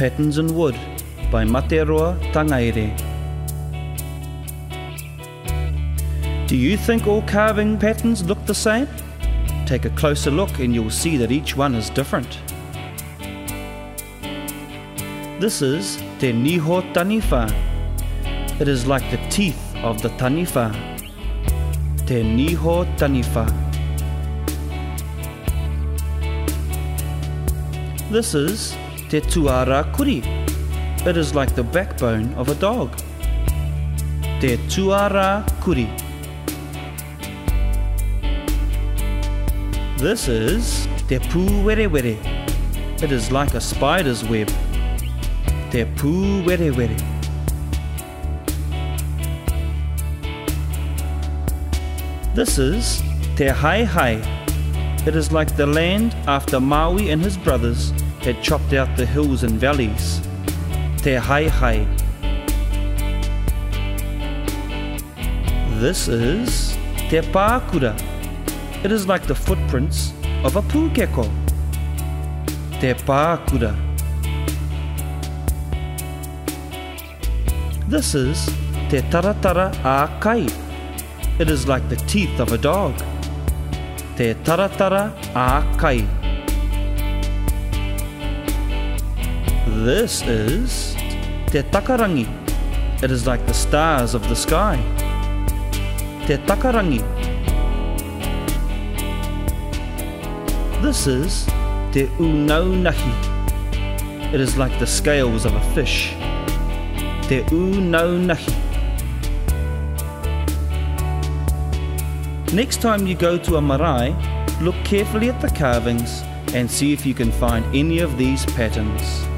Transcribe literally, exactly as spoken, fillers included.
Patterns in Wood by Materoa Tangaire. Do you think all carving patterns look the same? Take a closer look and you'll see that each one is different. This is Te Niho Taniwha. It is like the teeth of the taniwha. Te Niho Taniwha. This is Te Tuara Kuri. It is like the backbone of a dog. Te Tuara Kuri. This is Te Pū Were Were. It is like a spider's web. Te Pū Were Were. This is Te Hai Hai. It is like the land after Maui and his brothers had chopped out the hills and valleys. Te Hai Hai. This is Te Pākura. It is like the footprints of a pūkeko. Te Pākura. This is Te Taratara Ākai. It is like the teeth of a dog. Te Taratara Ākai. This is Te Takarangi. It is like the stars of the sky. Te Takarangi. This is Te Unaunahi. It is like the scales of a fish. Te Unaunahi. Next time you go to a marae, look carefully at the carvings and see if you can find any of these patterns.